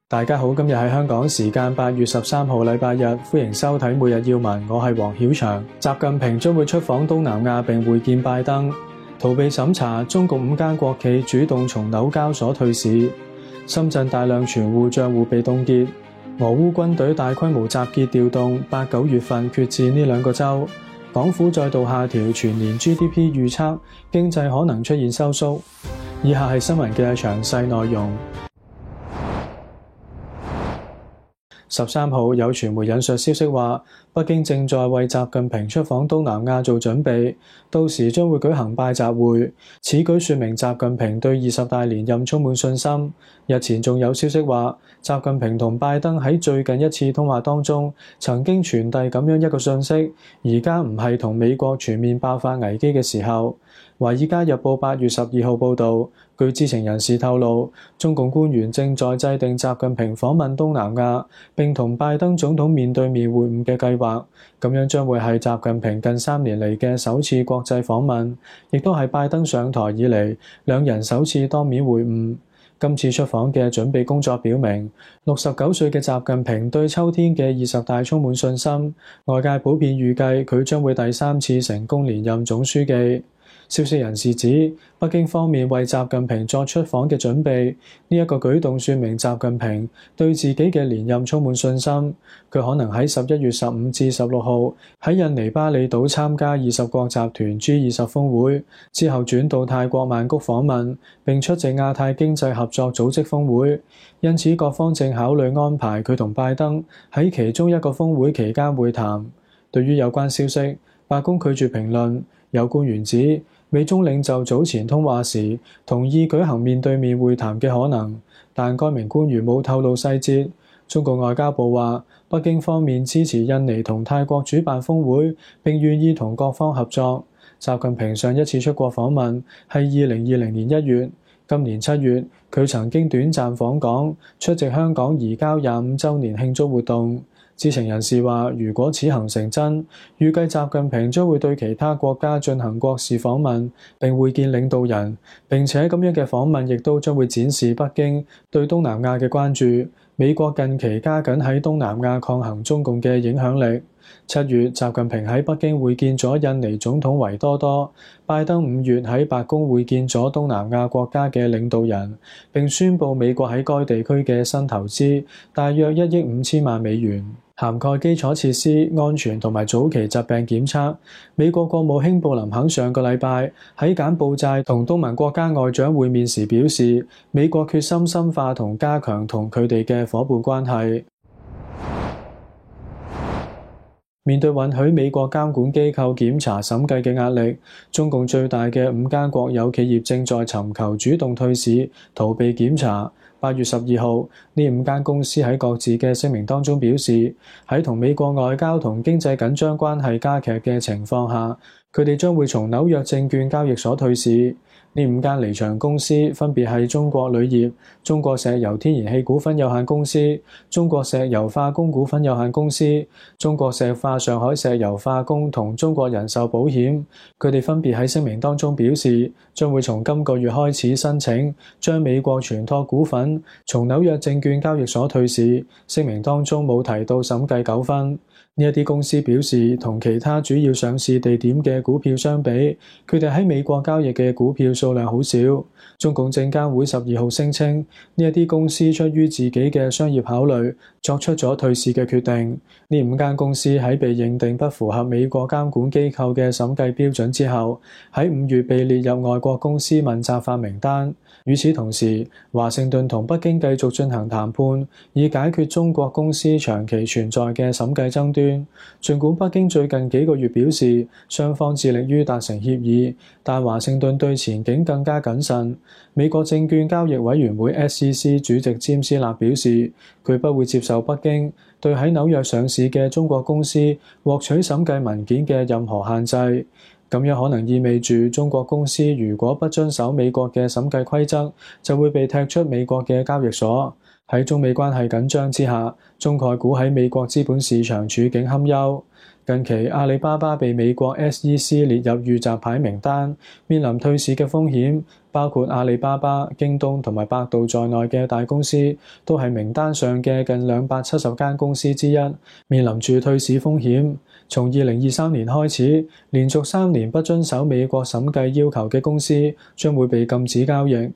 大家好，今日係香港時間8月13號禮拜日，歡迎收睇每日要聞，我係黃曉翔。習近平將會出訪東南亞並會見拜登。逃避審查，中共5間國企主動從紐交所退市。深圳大量存戶賬戶被凍結。俄烏軍隊大規模集結調動，8、9月份決戰呢兩個州。港府再度下調全年 GDP 預測，經濟可能出現收縮。以下係新聞嘅詳細內容。13號有傳媒引述消息話，北京正在為習近平出訪東南亞做準備，到時將會舉行拜習會。此舉說明習近平對20大連任充滿信心。日前仲有消息話，習近平同拜登喺最近一次通話當中曾經傳遞咁樣一個訊息，而家唔係同美國全面爆發危機嘅時候。《華爾街日報》8月12號報導，據知情人士透露，中共官員正在制定習近平訪問東南亞並同拜登總統面對面會晤嘅計劃，咁樣將會係習近平近3年嚟嘅首次國際訪問，亦都係拜登上台以嚟兩人首次當面會晤。今次出訪嘅準備工作表明，69歲嘅習近平對秋天嘅20大充滿信心，外界普遍預計佢將會第3次成功連任總書記。消息人士指，北京方面為習近平作出訪嘅準備，呢一個舉動說明習近平對自己嘅連任充滿信心。佢可能喺11月15至16號喺印尼巴厘島參加20國集團 G20 峰會，之後轉到泰國曼谷訪問，並出席亞太經濟合作組織峰會。因此，各方正考慮安排佢同拜登喺其中一個峰會期間會談。對於有關消息，白宮拒絕評論。有官員指，美中領袖早前通話時同意舉行面對面會談嘅可能，但該名官員冇透露細節。中國外交部話，北京方面支持印尼同泰國主辦峰會，並願意同各方合作。習近平上一次出國訪問係2020年1月，今年7月佢曾經短暫訪港，出席香港移交25週年慶祝活動。知情人士話，如果此行成真，預計習近平將會對其他國家進行國事訪問並會見領導人，並且咁樣嘅訪問亦都將會展示北京對東南亞嘅關注。美國近期加緊喺東南亞抗衡中共嘅影響力。7月，習近平喺北京會見咗印尼總統維多多，拜登5月喺白宮會見咗東南亞國家嘅領導人，並宣布美國喺該地區嘅新投資大約1億5千萬美元，涵蓋基礎設施、安全同埋早期疾病檢測。美國國務卿布林肯上個禮拜喺柬埔寨同東盟國家外長會面時表示，美國決心深化同加強同佢哋嘅夥伴關係。面對允許美國監管機構檢查審計嘅壓力，中共最大嘅5間國有企業正在尋求主動退市，逃避檢查。8月12號，呢5間公司喺各自嘅聲明當中表示，喺同美國外交同經濟緊張關係加劇嘅情況下，佢哋將會從紐約證券交易所退市。呢5間離場公司分別係中國鋁業、中國石油天然氣股份有限公司、中國石油化工股份有限公司、中國石化上海石油化工同中國人壽保險。佢哋分別喺聲明當中表示，將會從今個月開始申請將美國存託股份從紐約證券交易所退市。聲明當中冇提到審計糾紛。呢一啲公司表示，同其他主要上市地點嘅股票相比，佢哋喺美國交易嘅股票數量好少。中共證監會12號聲稱，呢一啲公司出於自己嘅商業考慮，作出咗退市嘅決定。呢5間公司喺被認定不符合美國監管機構嘅審計標準之後，喺5月被列入外國公司問責法名單。與此同時，華盛頓同北京繼續進行談判，以解決中國公司長期存在嘅審計爭端。儘管北京最近幾個月表示雙方致力於達成協議，但華盛頓對前景更加謹慎。美國證券交易委員會 SEC 主席詹斯納表示，佢不會接受北京對喺紐約上市嘅中國公司獲取審計文件嘅任何限制。咁樣可能意味住中國公司如果不遵守美國嘅審計規則，就會被踢出美國嘅交易所。喺中美關係緊張之下，中概股喺美國資本市場處境堪憂。 近期阿里巴巴被美國 SEC 列入預習牌名單，面臨退市嘅風險。包括阿里巴巴、京東同埋百度在內嘅大公司，都係名單上嘅近270間公司之一，面臨住退市風險。從2023年開始，連續3年不遵守美國審計要求嘅公司將會被禁止交易。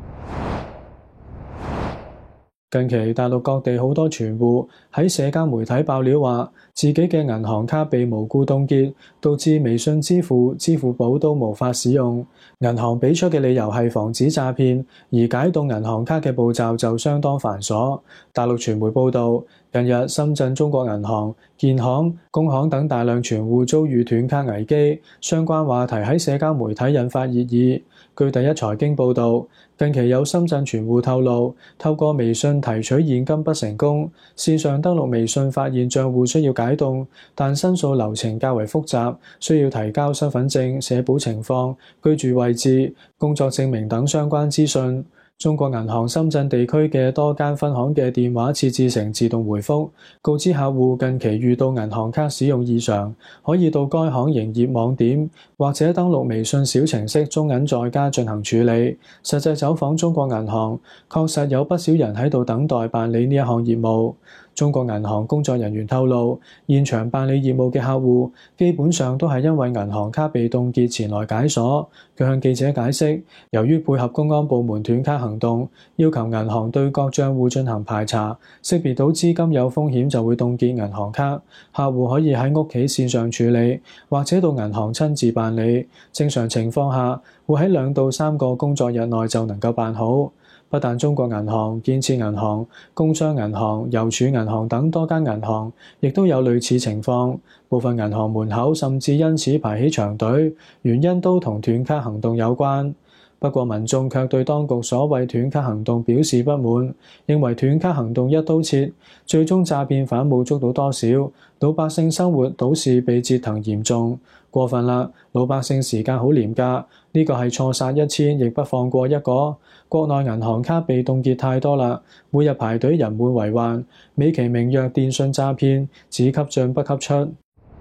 近期大陸各地好多存戶喺社交媒體爆料話，自己嘅銀行卡被無故凍結，導致微信支付、支付寶都無法使用。銀行俾出嘅理由係防止詐騙，而解凍銀行卡嘅步驟就相當繁瑣。大陸傳媒報導，近日深圳中國銀行、建行、工行等大量存戶遭遇斷卡危機，相關話題喺社交媒體引發熱議。據第一財經報導，近期有深圳存戶透露，透過微信提取現金不成功，線上登錄微信發現帳戶需要解凍，但申訴流程較為複雜，需要提交身份證、社保情況、居住位置、工作證明等相關資訊。中國銀行深圳地區嘅多間分行嘅電話設置成自動回覆，告知客戶近期遇到銀行卡使用異常，可以到該行營業網點或者登錄微信小程式中銀在家進行處理。實際走訪中國銀行，確實有不少人喺度等待辦理呢一項業務。中國銀行工作人員透露，現場辦理業務嘅客戶基本上都係因為銀行卡被凍結前來解鎖。佢向記者解釋，由於配合公安部門斷卡行動，要求銀行對各帳戶進行排查，識別到資金有風險就會凍結銀行卡。客戶可以喺屋企線上處理，或者到銀行親自辦理。正常情況下，會喺2到3個工作日內就能夠辦好。不但中國銀行、建設銀行、工商銀行、郵儲銀行等多間銀行，亦都有類似情況。部分銀行門口甚至因此排起長隊，原因都同斷卡行動有關。不過民眾卻對當局所謂斷卡行動表示不滿，認為斷卡行動一刀切，最終詐騙犯冇捉到多少，老百姓生活倒是被折騰嚴重。過分啦！老百姓時間好廉價，呢個係錯殺1000亦不放過一個。國內銀行卡被凍結太多啦，每日排隊人滿為患，美其名曰電信詐騙，只給進不給出。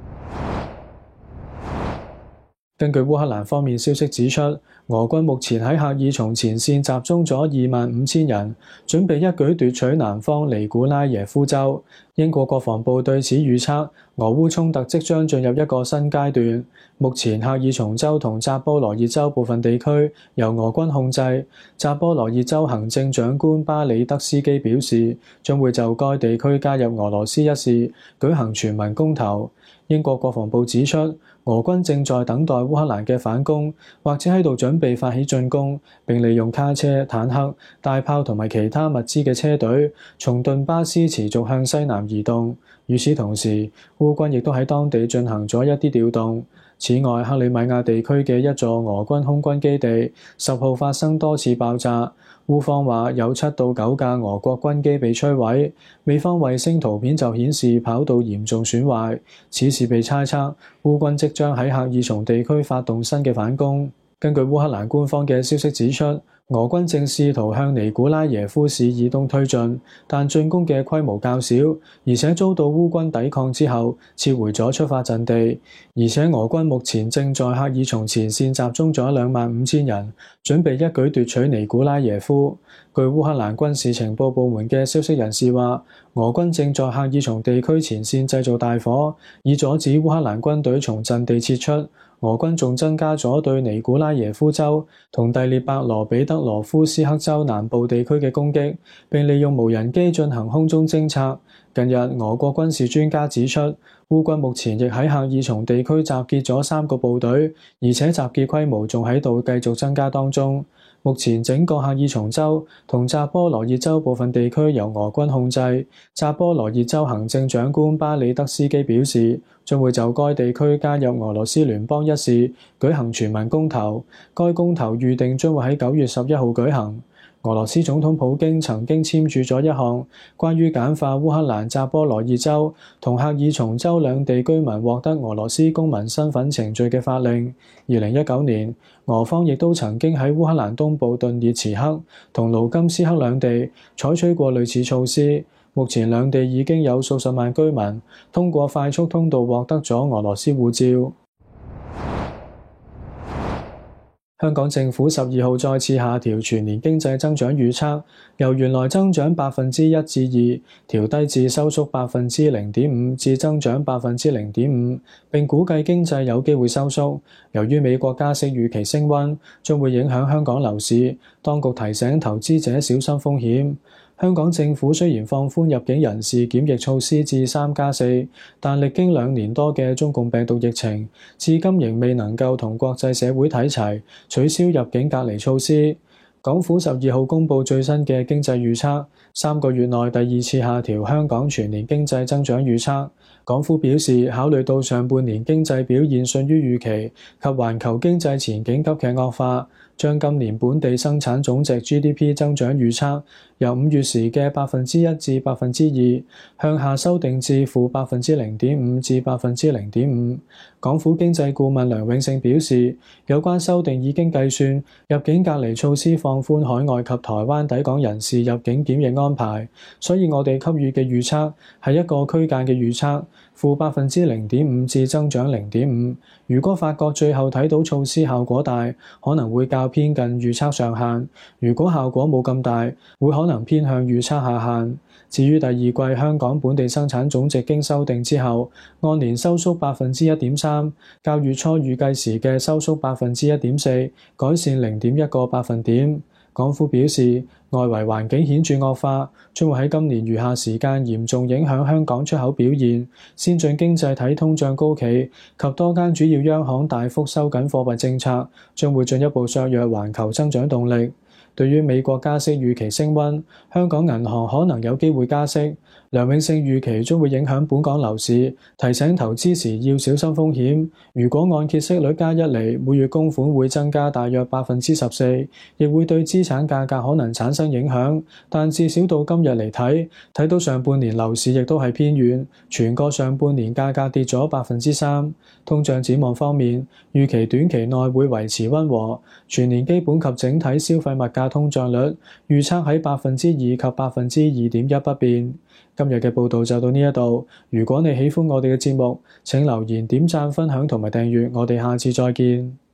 根據烏克蘭方面消息指出，俄軍目前喺赫爾松前線集中咗25000人，準備一舉奪取南方尼古拉耶夫州。英國國防部對此預測，俄烏衝突即將進入一個新階段。目前赫爾松州同扎波羅熱州部分地區由俄軍控制。扎波羅熱州行政長官巴里德斯基表示，將會就該地區加入俄羅斯一事舉行全民公投。英國國防部指出，俄軍正在等待烏克蘭嘅反攻，或者喺度準備發起進攻，並利用卡車、坦克、大炮同埋其他物資嘅車隊，從頓巴斯持續向西南移動。與此同時，烏軍亦都喺當地進行咗一啲調動。此外，克里米亞地區嘅一座俄軍空軍基地10號發生多次爆炸，烏方話有7到9架俄國軍機被摧毀，美方衛星圖片就顯示跑道嚴重損壞。此事被猜測，烏軍即將喺赫爾松地區發動新嘅反攻。根據烏克蘭官方嘅消息指出，俄軍正試圖向尼古拉耶夫市以東推進，但進攻嘅規模較小，而且遭到烏軍抵抗之後撤回咗出發陣地。而且俄軍目前正在赫爾松前線集中咗25000人，準備一舉奪取尼古拉耶夫。據烏克蘭軍事情報部門嘅消息人士話，俄軍正在赫爾松地區前線製造大火，以阻止烏克蘭軍隊從陣地撤出。俄軍仲增加咗對尼古拉耶夫州同第聶伯羅彼得羅夫斯克州南部地區嘅攻擊，並利用無人機進行空中偵察。近日，俄國軍事專家指出，烏軍目前亦喺赫爾松地區集結咗3個部隊，而且集結規模仲喺度繼續增加當中。目前整個赫爾松州同扎波羅熱州部分地區由俄軍控制。扎波羅熱州行政長官巴里德斯基表示，將會就該地區加入俄羅斯聯邦一事舉行全民公投。該公投預定將會喺9月11號舉行。俄羅斯總統普京曾經簽署咗一項關於簡化烏克蘭扎波羅熱州同赫爾松州兩地居民獲得俄羅斯公民身份程序嘅法令。2019年，俄方亦都曾經喺烏克蘭東部頓涅茨克同盧甘斯克兩地採取過類似措施。 目前兩地已經有數十萬居民通過快速通道獲得咗俄羅斯護照。香港政府12號再次下調全年經濟增長預測，由原來增長1%至2%，調低至收縮0.5%至增長0.5%，並估計經濟有機會收縮。由於美國加息預期升溫，將會影響香港樓市，當局提醒投資者小心風險。香港政府雖然放寬入境人士檢疫措施至3+4，但歷經2年多嘅中共病毒疫情，至今仍未能夠同國際社會睇齊取消入境隔離措施。港府12號公布最新嘅經濟預測，3個月內第2次下調香港全年經濟增長預測。港府表示，考慮到上半年經濟表現遜於預期及環球經濟前景急劇惡化，將今年本地生產總值 GDP 增長預測由5月時嘅1%至2%向下修訂至負0.5%至0.5%。港府經濟顧問梁永勝表示，有關修訂已經計算入境隔離措施放寬海外及台灣抵港人士入境檢疫安排，所以我哋給予嘅預測係一個區間嘅預測，負0.5%至增長0.5%。如果發覺最後睇到措施效果大，可能會較偏近預測上限；如果效果冇咁大，會可能偏向預測下限。至於第二季香港本地生產總值經修訂之後，按年收縮1.3%，較月初預計時嘅收縮1.4%，改善0.1個百分點。港府表示，外圍環境顯著惡化，將會喺今年餘下時間嚴重影響香港出口表現。先進經濟體通脹高企及多間主要央行大幅收緊貨幣政策，將會進一步削弱環球增長動力。對於美國加息預期升溫，香港銀行可能有機會加息。梁永勝預期將會影響本港樓市，提醒投資時要小心風險。如果按揭息率加1厘，每月供款會增加大約14%，亦會對資產價格可能產生影響。但至少到今日嚟睇到上半年樓市亦都係偏軟，全個上半年價格跌咗3%。通脹展望方面，預期短期內會維持溫和，全年基本及整體消費物價通脹率預測喺2%及2.1%不變。今日嘅報道就到呢一度。如果你喜歡我哋嘅節目，請留言、點讚、分享同埋訂閱。我哋下次再見。